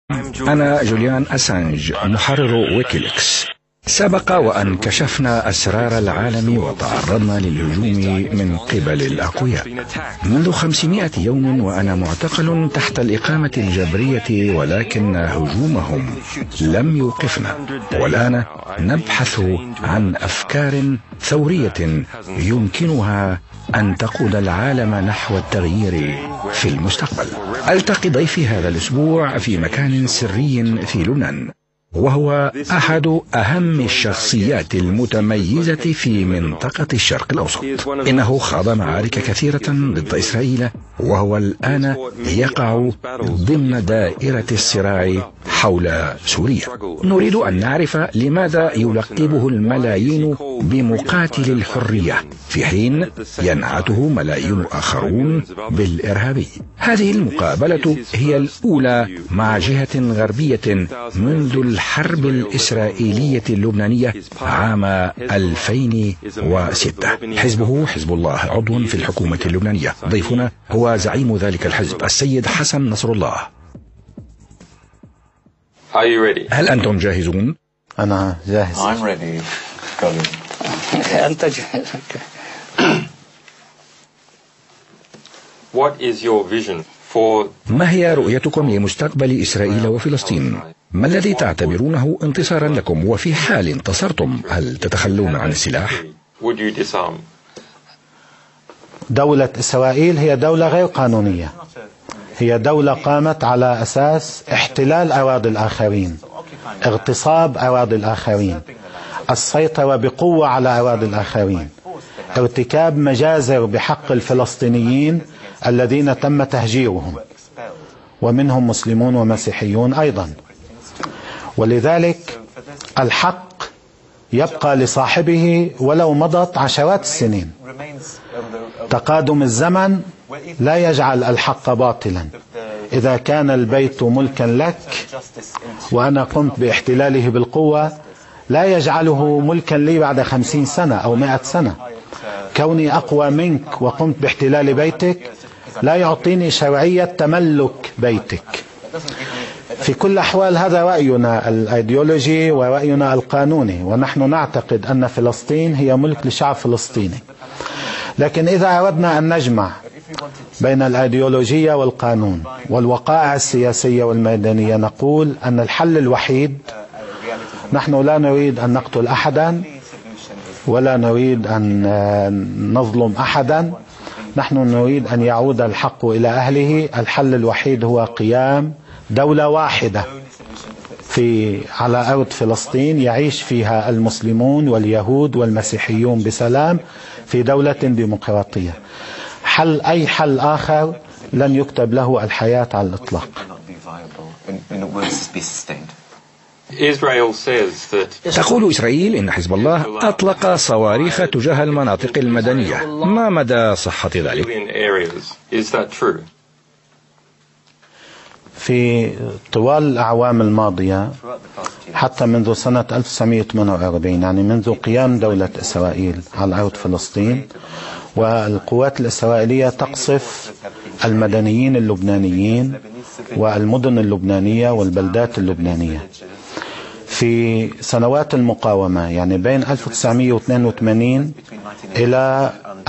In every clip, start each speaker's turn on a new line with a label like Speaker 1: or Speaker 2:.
Speaker 1: أنا جوليان أسانج محرر ويكيليكس. سبق وأن كشفنا أسرار العالم وتعرضنا للهجوم من قبل الأقوياء. منذ 500 يوم وأنا معتقل تحت الإقامة الجبرية، ولكن هجومهم لم يوقفنا، والآن نبحث عن أفكار ثورية يمكنها أن تقود العالم نحو التغيير في المستقبل. ألتقي ضيفي هذا الأسبوع في مكان سري في لبنان، وهو أحد أهم الشخصيات المتميزة في منطقة الشرق الأوسط. إنه خاض معارك كثيرة ضد إسرائيل، وهو الآن يقع ضمن دائرة الصراع حول سوريا. نريد أن نعرف لماذا يلقبه الملايين بمقاتل الحرية، في حين ينعته ملايين آخرون بالإرهابي. هذه المقابلة هي الأولى مع جهة غربية منذ الحرب الإسرائيلية اللبنانية عام 2006. حزبه حزب الله عضو في الحكومة اللبنانية. ضيفنا هو زعيم ذلك الحزب السيد حسن نصر الله. هل أنتم جاهزون؟
Speaker 2: أنا جاهز.
Speaker 3: أنت جاهز.
Speaker 1: ما هي رؤيتكم لمستقبل إسرائيل وفلسطين؟ ما الذي تعتبرونه انتصارا لكم؟ وفي حال انتصرتم هل تتخلون عن السلاح؟
Speaker 2: دولة إسرائيل هي دولة غير قانونية، هي دولة قامت على أساس احتلال أراضي الآخرين، اغتصاب أراضي الآخرين، السيطرة بقوة على أراضي الآخرين، ارتكاب مجازر بحق الفلسطينيين الذين تم تهجيرهم، ومنهم مسلمون ومسيحيون أيضا. ولذلك الحق يبقى لصاحبه ولو مضت عشرات السنين. تقادم الزمن لا يجعل الحق باطلا. إذا كان البيت ملكا لك وأنا قمت باحتلاله بالقوة، لا يجعله ملكا لي بعد 50 سنة أو 100 سنة. كوني أقوى منك وقمت باحتلال بيتك لا يعطيني شرعية تملك بيتك. في كل الأحوال هذا رأينا الأيديولوجي ورأينا القانوني، ونحن نعتقد أن فلسطين هي ملك لشعب فلسطيني. لكن إذا أردنا أن نجمع بين الأيديولوجية والقانون والوقائع السياسية والميدانية، نقول أن الحل الوحيد، نحن لا نريد أن نقتل أحدا ولا نريد أن نظلم أحدا، نحن نريد أن يعود الحق إلى أهله. الحل الوحيد هو قيام دولة واحدة على أرض فلسطين يعيش فيها المسلمون واليهود والمسيحيون بسلام في دولة ديمقراطية. أي حل آخر لن يكتب له الحياة على الإطلاق.
Speaker 1: تقول إسرائيل إن حزب الله أطلق صواريخ تجاه المناطق المدنية. ما مدى صحة ذلك؟
Speaker 2: في طوال الأعوام الماضية حتى منذ سنة 1948، يعني منذ قيام دولة إسرائيل على أرض فلسطين، والقوات الإسرائيلية تقصف المدنيين اللبنانيين والمدن اللبنانية والبلدات اللبنانية. في سنوات المقاومة، يعني بين 1982 إلى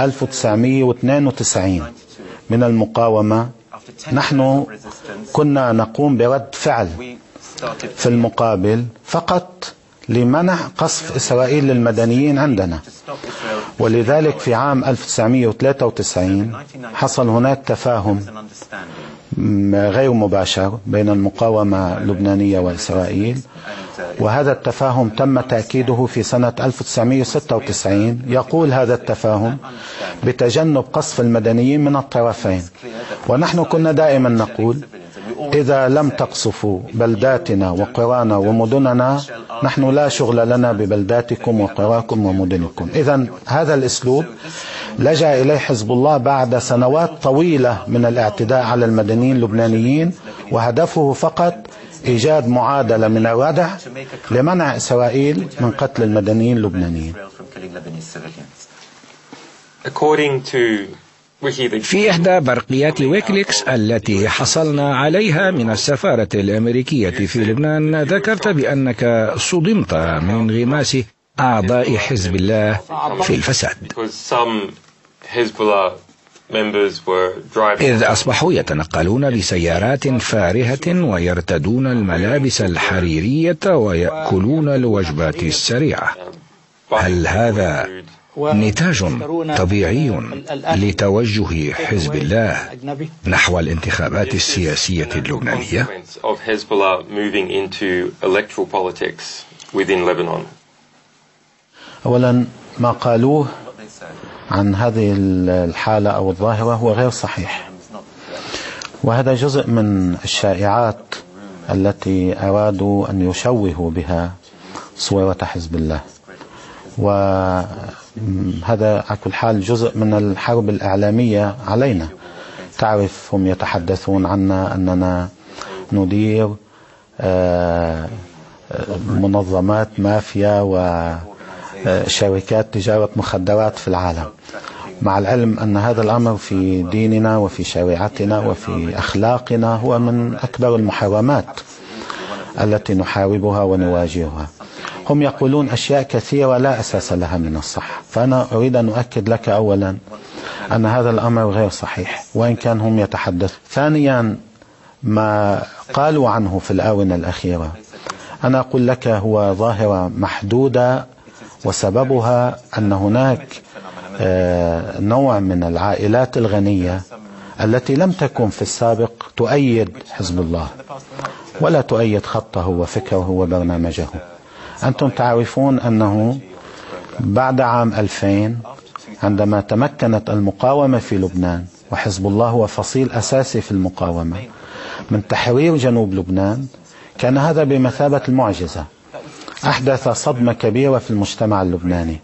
Speaker 2: 1992 من المقاومة، نحن كنا نقوم برد فعل في المقابل فقط لمنع قصف إسرائيل للمدنيين عندنا. ولذلك في عام 1993 حصل هناك تفاهم غير مباشر بين المقاومة اللبنانية وإسرائيل، وهذا التفاهم تم تأكيده في سنة 1996. يقول هذا التفاهم بتجنب قصف المدنيين من الطرفين، ونحن كنا دائما نقول إذا لم تقصفوا بلداتنا وقرانا ومدننا نحن لا شغل لنا ببلداتكم وقراكم ومدنكم. إذن هذا الأسلوب لجأ إليه حزب الله بعد سنوات طويلة من الاعتداء على المدنيين اللبنانيين، وهدفه فقط إيجاد معادلة من الردع لمنع إسرائيل من قتل المدنيين اللبنانيين.
Speaker 1: في إحدى برقيات ويكيليكس التي حصلنا عليها من السفارة الأمريكية في لبنان ذكرت بأنك صدمت من انغماس أعضاء حزب الله في الفساد، إذ أصبحوا يتنقلون بسيارات فارهة ويرتدون الملابس الحريرية ويأكلون الوجبات السريعة. هل هذا نتاج طبيعي لتوجه حزب الله نحو الانتخابات السياسية اللبنانية؟
Speaker 2: أولا، ما قالوه عن هذه الحالة أو الظاهرة هو غير صحيح، وهذا جزء من الشائعات التي أرادوا أن يشوهوا بها صورة حزب الله، وهذا على كل حال جزء من الحرب الإعلامية علينا. تعرف، هم يتحدثون عنا أننا ندير منظمات مافيا وشركات تجارة مخدرات في العالم، مع العلم أن هذا الأمر في ديننا وفي شريعتنا وفي أخلاقنا هو من أكبر المحرمات التي نحاربها ونواجهها. هم يقولون أشياء كثيرة لا أساس لها من الصحة، فأنا أريد أن أؤكد لك أولا أن هذا الأمر غير صحيح وإن كان هم يتحدثون. ثانيا، ما قالوا عنه في الآونة الأخيرة أنا أقول لك هو ظاهرة محدودة، وسببها أن هناك نوع من العائلات الغنية التي لم تكن في السابق تؤيد حزب الله ولا تؤيد خطه وفكره وبرنامجه. أنتم تعرفون أنه بعد عام 2000 عندما تمكنت المقاومة في لبنان، وحزب الله هو فصيل أساسي في المقاومة، من تحرير جنوب لبنان، كان هذا بمثابة المعجزة. أحدث صدمة كبيرة في المجتمع اللبناني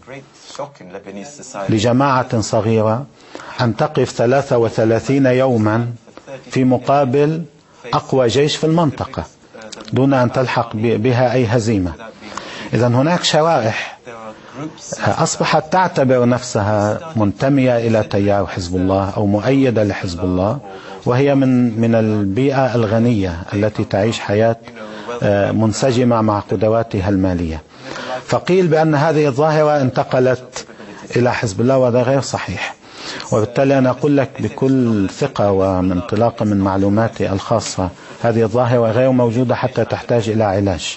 Speaker 2: لجماعة صغيرة أن تقف 33 يوما في مقابل أقوى جيش في المنطقة دون أن تلحق بها أي هزيمة. إذن هناك شرائح أصبحت تعتبر نفسها منتمية إلى تيار حزب الله أو مؤيدة لحزب الله، وهي من البيئة الغنية التي تعيش حياة منسجمة مع قدراتها المالية. فقيل بأن هذه الظاهرة انتقلت إلى حزب الله، وهذا غير صحيح. وبالتالي أنا أقول لك بكل ثقة وانطلاقا من معلوماتي الخاصة، هذه الظاهرة غير موجودة حتى تحتاج إلى علاج.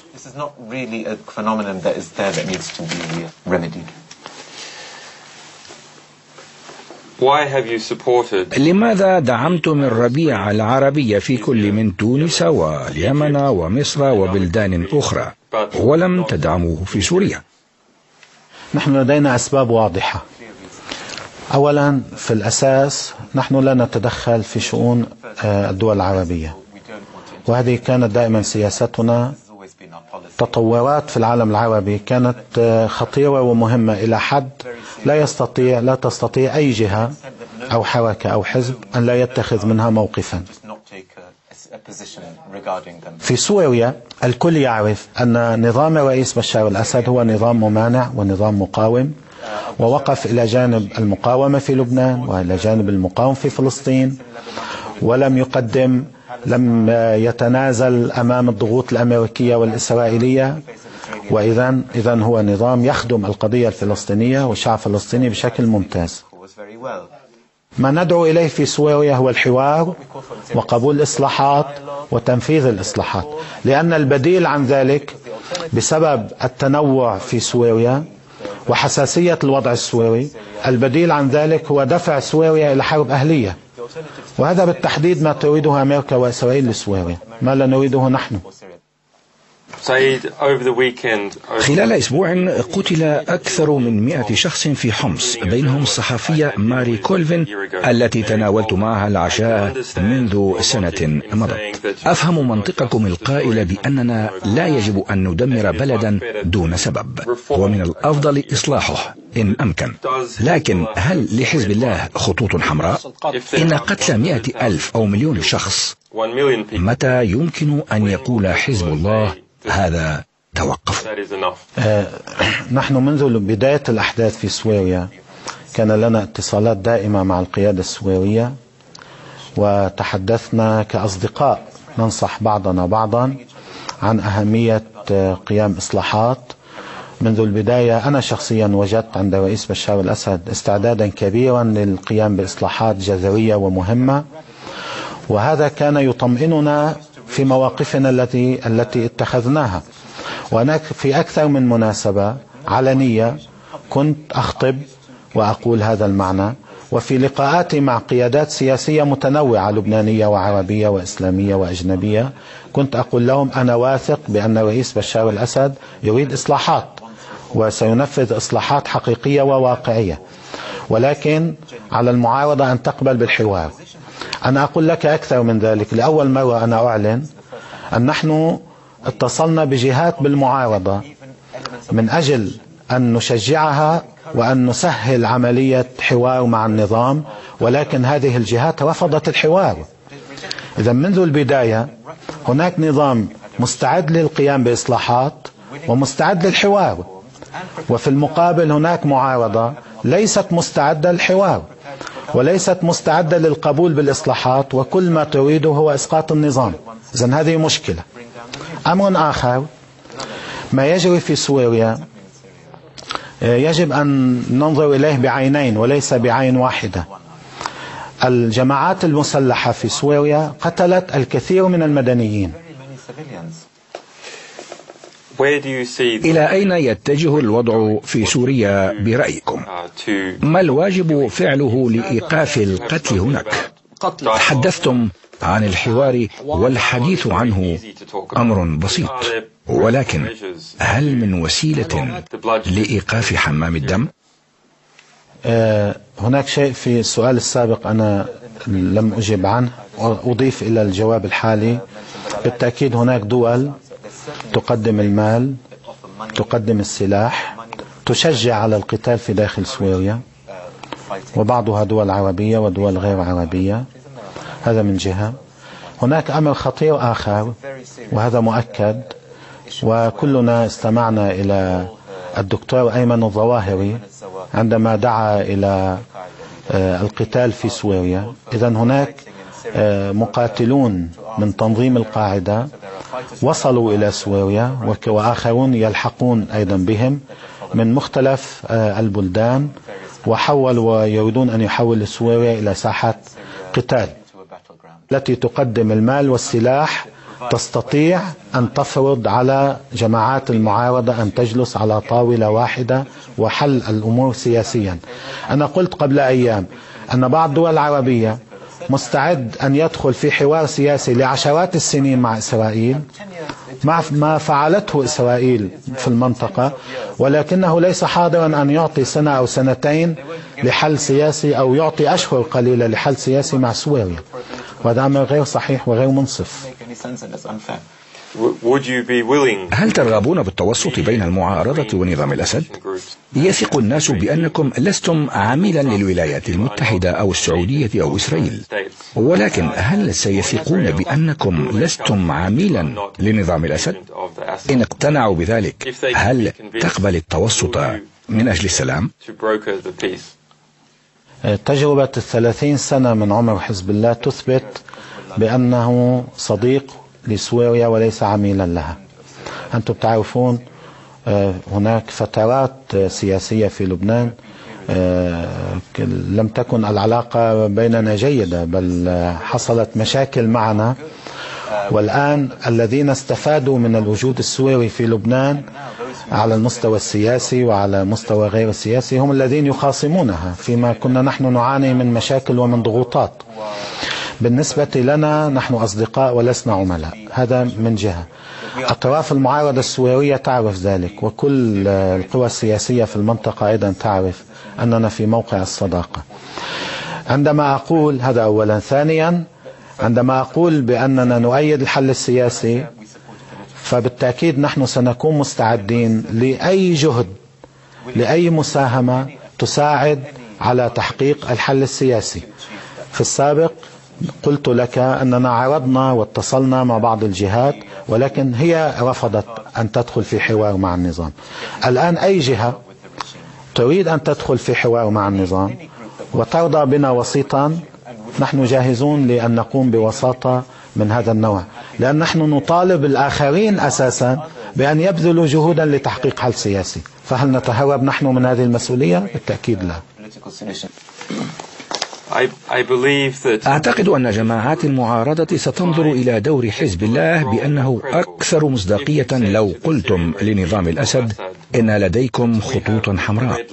Speaker 1: لماذا دعمتم الربيع العربي في كل من تونس واليمن ومصر وبلدان أخرى ولم تدعموه في سوريا؟
Speaker 2: نحن لدينا أسباب واضحة. أولا، في الأساس نحن لا نتدخل في شؤون الدول العربية، وهذه كانت دائما سياستنا. تطورات في العالم العربي كانت خطيرة ومهمة إلى حد لا تستطيع أي جهة أو حركة أو حزب أن لا يتخذ منها موقفا. في سوريا الكل يعرف أن نظام الرئيس بشار الأسد هو نظام ممانع ونظام مقاوم، ووقف إلى جانب المقاومة في لبنان وإلى جانب المقاومة في فلسطين، لم يتنازل أمام الضغوط الأمريكية والإسرائيلية. وإذن هو نظام يخدم القضية الفلسطينية والشعب الفلسطيني بشكل ممتاز. ما ندعو إليه في سوريا هو الحوار وقبول الإصلاحات وتنفيذ الإصلاحات، لأن البديل عن ذلك بسبب التنوع في سوريا وحساسية الوضع السوري، البديل عن ذلك هو دفع سوريا إلى حرب أهلية، وهذا بالتحديد ما تريده أمريكا وإسرائيل لسوريا، ما لا نريده نحن.
Speaker 1: خلال أسبوع قتل أكثر من 100 شخص في حمص، بينهم الصحفية ماري كولفين التي تناولت معها العشاء منذ سنة مضت. أفهم منطقكم القائل بأننا لا يجب أن ندمر بلدا دون سبب، ومن الأفضل إصلاحه إن أمكن. لكن هل لحزب الله خطوط حمراء؟ إن قتل 100,000 أو مليون شخص، متى يمكن أن يقول حزب الله هذا توقف؟
Speaker 2: نحن منذ بداية الأحداث في سوريا كان لنا اتصالات دائمة مع القيادة السويرية، وتحدثنا كأصدقاء ننصح بعضنا بعضا عن أهمية قيام إصلاحات. منذ البداية أنا شخصيا وجدت عند الرئيس بشار الأسد استعدادا كبيرا للقيام بإصلاحات جذرية ومهمة، وهذا كان يطمئننا في مواقفنا التي اتخذناها. وأنا في أكثر من مناسبة علنية كنت أخطب وأقول هذا المعنى، وفي لقاءاتي مع قيادات سياسية متنوعة لبنانية وعربية وإسلامية وأجنبية كنت أقول لهم أنا واثق بأن الرئيس بشار الأسد يريد إصلاحات وسينفذ إصلاحات حقيقية وواقعية، ولكن على المعارضة أن تقبل بالحوار. أنا أقول لك أكثر من ذلك، لأول مرة أنا أعلن أن نحن اتصلنا بجهات بالمعارضة من أجل أن نشجعها وأن نسهل عملية حوار مع النظام، ولكن هذه الجهات رفضت الحوار. إذا منذ البداية هناك نظام مستعد للقيام بإصلاحات ومستعد للحوار، وفي المقابل هناك معارضة ليست مستعدة للحوار وليست مستعدة للقبول بالإصلاحات، وكل ما تريده هو إسقاط النظام. إذن هذه مشكلة. أمر آخر، ما يجري في سوريا يجب أن ننظر إليه بعينين وليس بعين واحدة. الجماعات المسلحة في سوريا قتلت الكثير من المدنيين.
Speaker 1: إلى أين يتجه الوضع في سوريا برأيكم؟ ما الواجب فعله لإيقاف القتل هناك؟ تحدثتم عن الحوار، والحديث عنه أمر بسيط، ولكن هل من وسيلة لإيقاف حمام الدم؟
Speaker 2: هناك شيء في السؤال السابق أنا لم أجب عنه وأضيف إلى الجواب الحالي. بالتأكيد هناك دول تقدم المال، تقدم السلاح، تشجع على القتال في داخل سوريا، وبعضها دول عربية ودول غير عربية. هذا من جهة. هناك أمر خطير آخر وهذا مؤكد، وكلنا استمعنا إلى الدكتور أيمن الظواهري عندما دعا إلى القتال في سوريا. إذن هناك مقاتلون من تنظيم القاعدة وصلوا إلى سوريا، وآخرون يلحقون أيضا بهم من مختلف البلدان، وحولوا ويريدون أن يحولوا سوريا إلى ساحة قتال. التي تقدم المال والسلاح تستطيع أن تفرض على جماعات المعارضة أن تجلس على طاولة واحدة وحل الأمور سياسيا. أنا قلت قبل أيام أن بعض الدول العربية مستعد أن يدخل في حوار سياسي لعشرات السنين مع إسرائيل، مع ما فعلته إسرائيل في المنطقة، ولكنه ليس حاضرا أن يعطي سنة أو سنتين لحل سياسي، أو يعطي أشهر قليلة لحل سياسي مع سوريا، وهذا أمر غير صحيح وغير منصف.
Speaker 1: هل ترغبون بالتوسط بين المعارضة ونظام الأسد؟ يثق الناس بأنكم لستم عاملا للولايات المتحدة أو السعودية أو إسرائيل، ولكن هل سيثقون بأنكم لستم عاملا لنظام الأسد؟ إن اقتنعوا بذلك هل تقبل التوسط من أجل السلام؟
Speaker 2: تجربة 30 سنة من عمر حزب الله تثبت بأنه صديق لسوريا وليس عميلا لها. أنتم تعرفون هناك فترات سياسية في لبنان لم تكن العلاقة بيننا جيدة، بل حصلت مشاكل معنا، والآن الذين استفادوا من الوجود السوري في لبنان على المستوى السياسي وعلى المستوى غير السياسي هم الذين يخاصمونها، فيما كنا نحن نعاني من مشاكل ومن ضغوطات. بالنسبة لنا نحن أصدقاء ولسنا عملاء، هذا من جهة. أطراف المعارضة السورية تعرف ذلك، وكل القوى السياسية في المنطقة أيضا تعرف أننا في موقع الصداقة. عندما أقول هذا أولا، ثانيا عندما أقول بأننا نؤيد الحل السياسي، فبالتأكيد نحن سنكون مستعدين لأي جهد، لأي مساهمة تساعد على تحقيق الحل السياسي. في السابق قلت لك أننا عرضنا واتصلنا مع بعض الجهات، ولكن هي رفضت أن تدخل في حوار مع النظام. الآن أي جهة تريد أن تدخل في حوار مع النظام وترضى بنا وسيطا، نحن جاهزون لأن نقوم بوساطة من هذا النوع، لأن نحن نطالب الآخرين أساسا بأن يبذلوا جهودا لتحقيق حل سياسي. فهل نتهرب نحن من هذه المسؤولية؟ بالتأكيد لا.
Speaker 1: أعتقد أن جماعات المعارضة ستنظر إلى دور حزب الله بأنه أكثر مصداقية لو قلتم لنظام الأسد إن لديكم خطوط حمراء.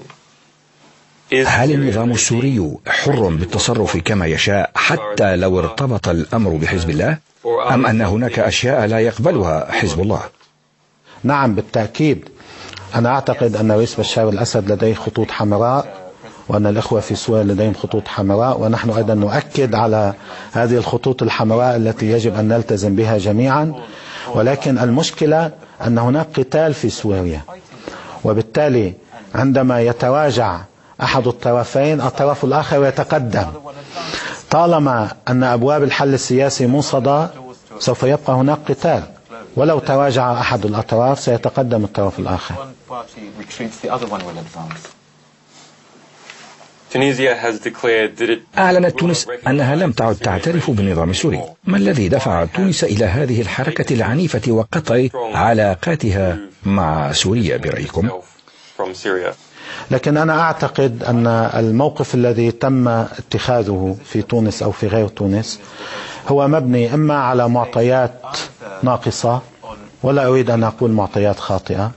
Speaker 1: هل النظام السوري حر بالتصرف كما يشاء حتى لو ارتبط الأمر بحزب الله، أم أن هناك أشياء لا يقبلها حزب الله؟
Speaker 2: نعم بالتأكيد. أنا أعتقد أن رئيس بشار الأسد لديه خطوط حمراء، وأن الإخوة في سوريا لديهم خطوط حمراء، ونحن أيضا نؤكد على هذه الخطوط الحمراء التي يجب أن نلتزم بها جميعا. ولكن المشكلة أن هناك قتال في سوريا، وبالتالي عندما يتراجع أحد الطرفين الطرف الآخر يتقدم. طالما أن أبواب الحل السياسي موصدة سوف يبقى هناك قتال، ولو تراجع أحد الأطراف سيتقدم الطرف الآخر.
Speaker 1: أعلنت تونس أنها لم تعد تعترف بالنظام السوري. ما الذي دفع تونس إلى هذه الحركة العنيفة وقطع علاقاتها مع سوريا برأيكم؟
Speaker 2: لكن أنا أعتقد أن الموقف الذي تم اتخاذه في تونس أو في غير تونس هو مبني إما على معطيات ناقصة، ولا أريد أن أقول معطيات خاطئة،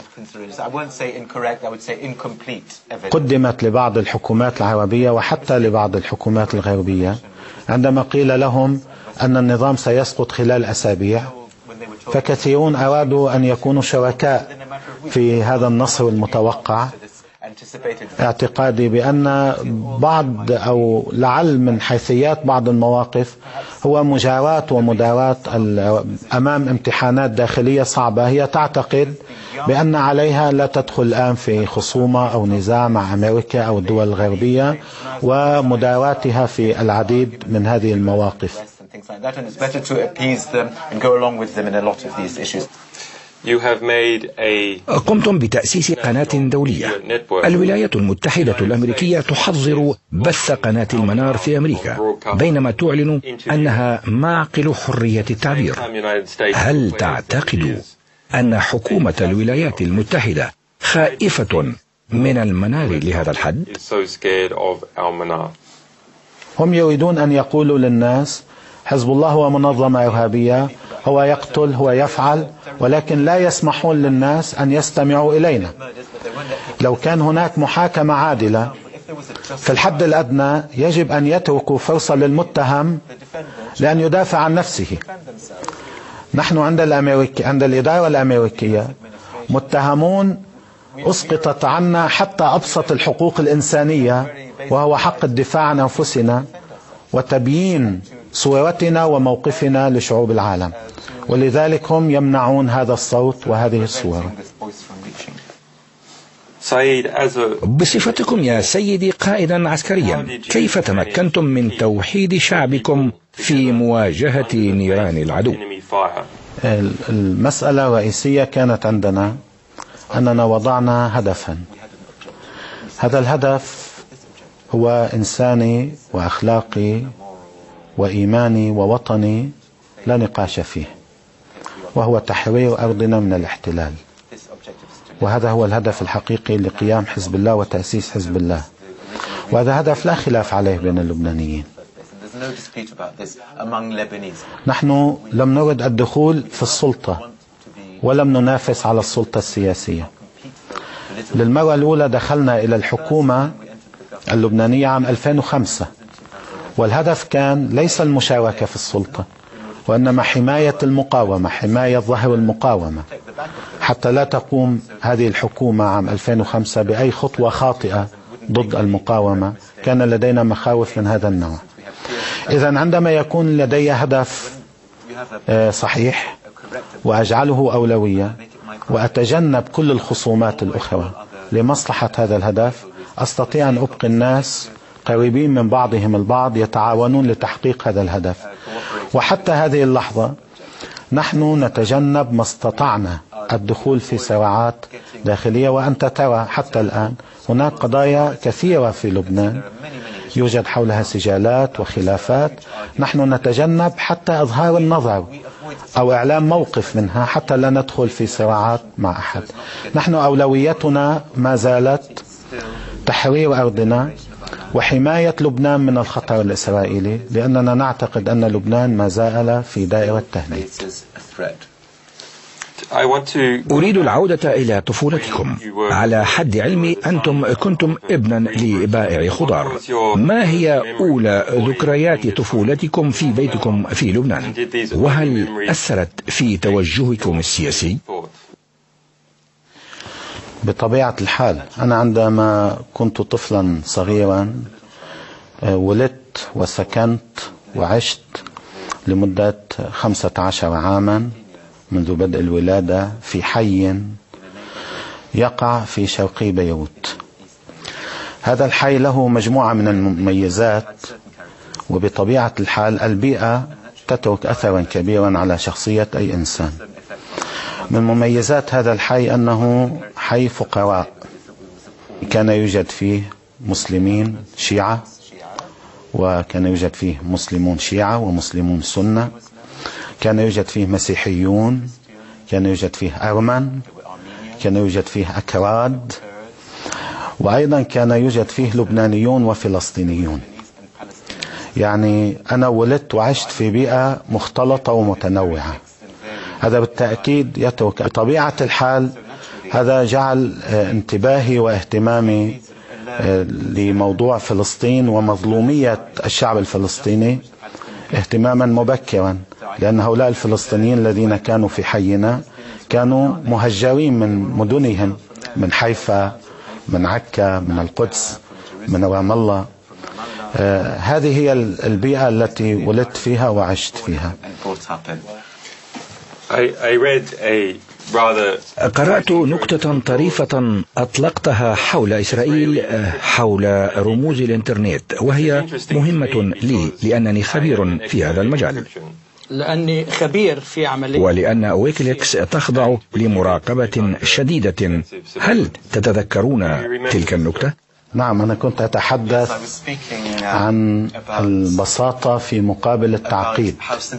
Speaker 2: قدمت لبعض الحكومات العربية وحتى لبعض الحكومات الغربية عندما قيل لهم أن النظام سيسقط خلال أسابيع، فكثيرون أرادوا أن يكونوا شركاء في هذا النصر المتوقع. اعتقادي بأن بعض أو لعل من حيثيات بعض المواقف هو مجاراة ومداراة أمام امتحانات داخلية صعبة. هي تعتقد بأن عليها لا تدخل الآن في خصومة أو نزاع مع أمريكا أو الدول الغربية ومداراتها في العديد من هذه المواقف.
Speaker 1: قمتم بتأسيس قناة دولية. الولايات المتحدة الأمريكية تحظر بث قناة المنار في أمريكا، بينما تعلن أنها معقل حرية التعبير. هل تعتقد أن حكومة الولايات المتحدة خائفة من المنار لهذا الحد؟
Speaker 2: هم يريدون أن يقولوا للناس حزب الله هو منظمة إرهابية، هو يقتل، هو يفعل، ولكن لا يسمحون للناس أن يستمعوا إلينا. لو كان هناك محاكمة عادلة في الحد الأدنى يجب أن يتركوا فرصة للمتهم لأن يدافع عن نفسه. نحن عند الإدارة الأمريكية متهمون أسقطت عنا حتى أبسط الحقوق الإنسانية، وهو حق الدفاع عن أنفسنا وتبيين صورتنا وموقفنا لشعوب العالم، ولذلك هم يمنعون هذا الصوت وهذه الصورة.
Speaker 1: بصفتكم يا سيدي قائدا عسكريا، كيف تمكنتم من توحيد شعبكم في مواجهة نيران العدو؟
Speaker 2: المسألة الرئيسية كانت عندنا أننا وضعنا هدفا. هذا الهدف هو إنساني وأخلاقي وإيماني ووطني لا نقاش فيه، وهو تحرير أرضنا من الاحتلال. وهذا هو الهدف الحقيقي لقيام حزب الله وتأسيس حزب الله، وهذا هدف لا خلاف عليه بين اللبنانيين. نحن لم نرد الدخول في السلطة ولم ننافس على السلطة السياسية. للمرة الأولى دخلنا إلى الحكومة اللبنانية عام 2005، والهدف كان ليس المشاركة في السلطة وإنما حماية المقاومة، حماية ظهر المقاومة، حتى لا تقوم هذه الحكومة عام 2005 بأي خطوة خاطئة ضد المقاومة. كان لدينا مخاوف من هذا النوع. إذن عندما يكون لدي هدف صحيح وأجعله أولوية وأتجنب كل الخصومات الأخرى لمصلحة هذا الهدف، أستطيع أن أبقي الناس قريبين من بعضهم البعض يتعاونون لتحقيق هذا الهدف. وحتى هذه اللحظة نحن نتجنب ما استطعنا الدخول في صراعات داخلية. وأنت ترى حتى الآن هناك قضايا كثيرة في لبنان يوجد حولها سجالات وخلافات، نحن نتجنب حتى إظهار النظر أو إعلام موقف منها حتى لا ندخل في صراعات مع أحد. نحن أولويتنا ما زالت تحرير أرضنا وحماية لبنان من الخطر الإسرائيلي، لأننا نعتقد أن لبنان ما زال في دائرة تهديد.
Speaker 1: أريد العودة إلى طفولتكم. على حد علمي أنتم كنتم ابنا لبائع خضار. ما هي أولى ذكريات طفولتكم في بيتكم في لبنان؟ وهل أثرت في توجهكم السياسي؟
Speaker 2: بطبيعة الحال أنا عندما كنت طفلا صغيرا ولدت وسكنت وعشت لمدة 15 عاما منذ بدء الولادة في حي يقع في شرقي بيروت. هذا الحي له مجموعة من المميزات، وبطبيعة الحال البيئة تترك أثرا كبيرا على شخصية أي إنسان. من مميزات هذا الحي أنه حي فقراء، كان يوجد فيه مسلمين شيعة، وكان يوجد فيه مسلمون شيعة ومسلمون سنة، كان يوجد فيه مسيحيون، كان يوجد فيه أرمن، كان يوجد فيه أكراد، وأيضا كان يوجد فيه لبنانيون وفلسطينيون. يعني أنا ولدت وعشت في بيئة مختلطة ومتنوعة. هذا بالتأكيد يترك بطبيعة الحال. هذا جعل انتباهي واهتمامي لموضوع فلسطين ومظلومية الشعب الفلسطيني اهتماما مبكرا، لأن هؤلاء الفلسطينيين الذين كانوا في حينا كانوا مهجرين من مدنهم، من حيفا، من عكا، من القدس، من رام الله. هذه هي البيئة التي ولدت فيها وعشت فيها.
Speaker 1: قرأت نكتة طريفة أطلقتها حول إسرائيل حول رموز الإنترنت، وهي مهمة لي لأنني خبير في هذا المجال،
Speaker 3: لأني خبير في عملية،
Speaker 1: ولأن ويكيليكس تخضع لمراقبة شديدة. هل تتذكرون تلك النكتة؟
Speaker 2: نعم، أنا كنت أتحدث عن البساطة في مقابل التعقيد.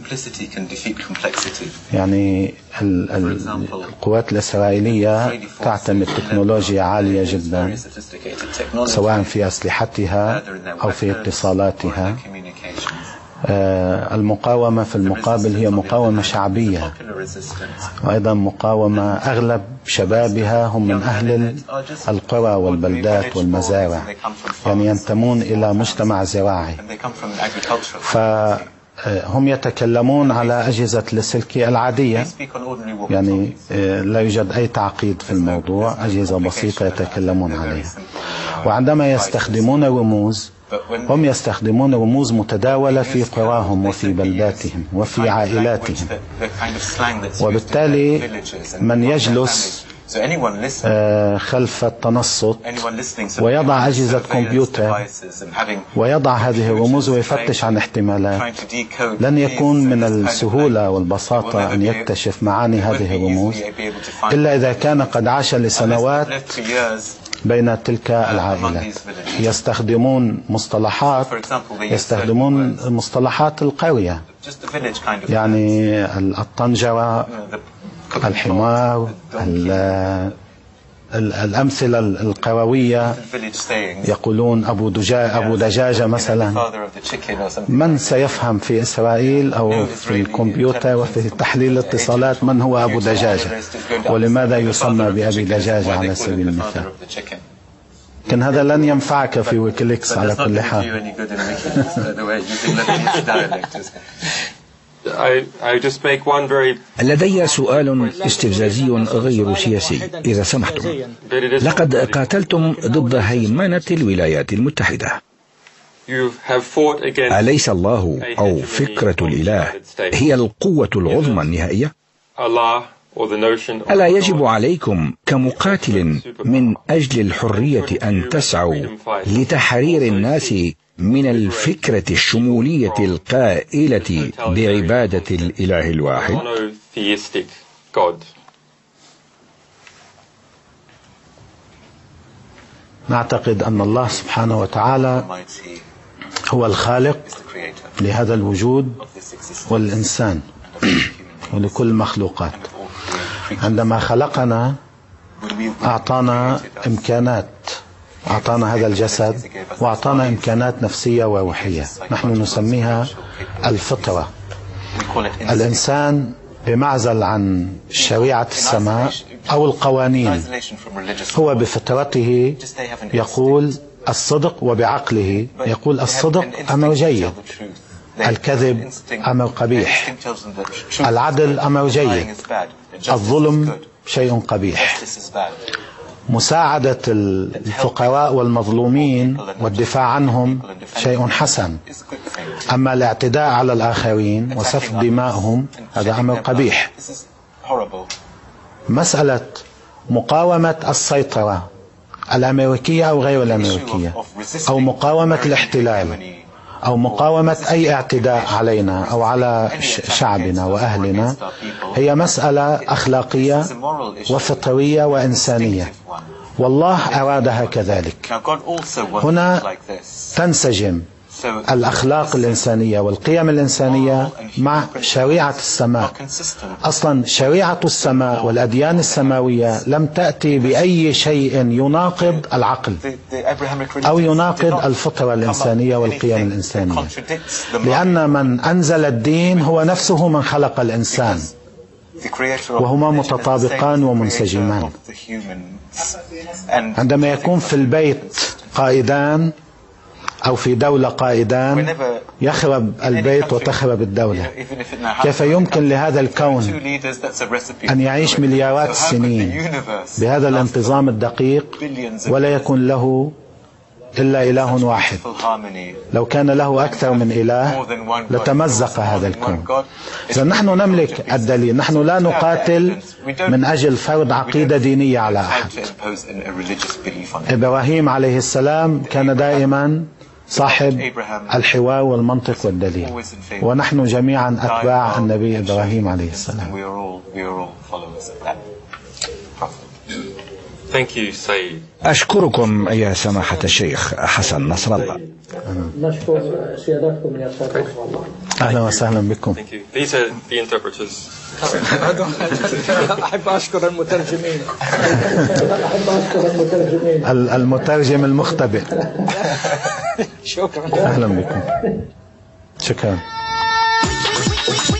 Speaker 2: يعني القوات الإسرائيلية تعتمد تكنولوجيا عالية جدا، سواء في أسلحتها أو في اتصالاتها. المقاومة في المقابل هي مقاومة شعبية، وأيضا مقاومة أغلب شبابها هم من أهل القرى والبلدات والمزارع، يعني ينتمون إلى مجتمع زراعي، فهم يتكلمون على أجهزة اللاسلكي العادية، يعني لا يوجد أي تعقيد في الموضوع، أجهزة بسيطة يتكلمون عليها. وعندما يستخدمون رموز، هم يستخدمون رموز متداولة في قراهم وفي بلداتهم وفي عائلاتهم، وبالتالي من يجلس خلف التنصت ويضع أجهزة كمبيوتر ويضع هذه الرموز ويفتش عن احتمالات، لن يكون من السهولة والبساطة أن يكتشف معاني هذه الرموز إلا إذا كان قد عاش لسنوات بين تلك العائلات. يستخدمون مصطلحات القرية، يعني الطنجرة، الحمار، الأمثلة القروية. يقولون أبو دجاجة مثلا. من سيفهم في إسرائيل أو في الكمبيوتر وفي تحليل الاتصالات من هو أبو دجاجة ولماذا يسمى بأبي دجاجة على سبيل المثال؟ لكن هذا لن ينفعك في ويكيليكس على كل حال.
Speaker 1: لدي سؤال استفزازي غير سياسي إذا سمحتم. لقد قاتلتم ضد هيمنة الولايات المتحدة. أليس الله أو فكرة الإله هي القوة العظمى النهائية؟ ألا يجب عليكم كمقاتل من أجل الحرية أن تسعوا لتحرير الناس من الفكرة الشمولية القائلة بعبادة الإله الواحد؟
Speaker 2: نعتقد أن الله سبحانه وتعالى هو الخالق لهذا الوجود والإنسان ولكل المخلوقات. عندما خلقنا أعطانا إمكانات، أعطانا هذا الجسد وأعطانا إمكانات نفسية وروحية نحن نسميها الفطرة. الإنسان بمعزل عن شريعة السماء أو القوانين هو بفطرته يقول الصدق، وبعقله يقول الصدق أمر جيد، الكذب أمر قبيح، العدل أمر جيد، الظلم شيء قبيح. مساعدة الفقراء والمظلومين والدفاع عنهم شيء حسن، أما الاعتداء على الآخرين وسفك دمائهم هذا أمر قبيح. مسألة مقاومة السيطرة الأمريكية أو غير الأمريكية، أو مقاومة الاحتلال، أو مقاومة أي اعتداء علينا أو على شعبنا وأهلنا، هي مسألة أخلاقية وفطرية وإنسانية، والله أرادها كذلك. هنا تنسجم الأخلاق الإنسانية والقيم الإنسانية مع شريعة السماء. أصلا شريعة السماء والأديان السماوية لم تأتي بأي شيء يناقض العقل أو يناقض الفطرة الإنسانية والقيم الإنسانية، لأن من أنزل الدين هو نفسه من خلق الإنسان، وهما متطابقان ومنسجمان. عندما يكون في البيت قائدان أو في دولة قائدان يخرب البيت وتخرب الدولة. كيف يمكن لهذا الكون أن يعيش مليارات السنين بهذا الانتظام الدقيق ولا يكون له إلا إله واحد؟ لو كان له أكثر من إله لتمزق هذا الكون. إذا نحن نملك الدليل، نحن لا نقاتل من أجل فرض عقيدة دينية على أحد. إبراهيم عليه السلام كان دائما صاحب الحوار والمنطق والدليل، ونحن جميعا أتباع النبي إبراهيم عليه السلام.
Speaker 1: أشكركم يا سماحة الشيخ حسن نصر الله.
Speaker 3: نشكر سيادتكم يا سيد.
Speaker 2: أهلا وسهلا بكم. أحب أشكر المترجمين. المترجم المختبئ. شكرا. أهلا بكم. شكرا.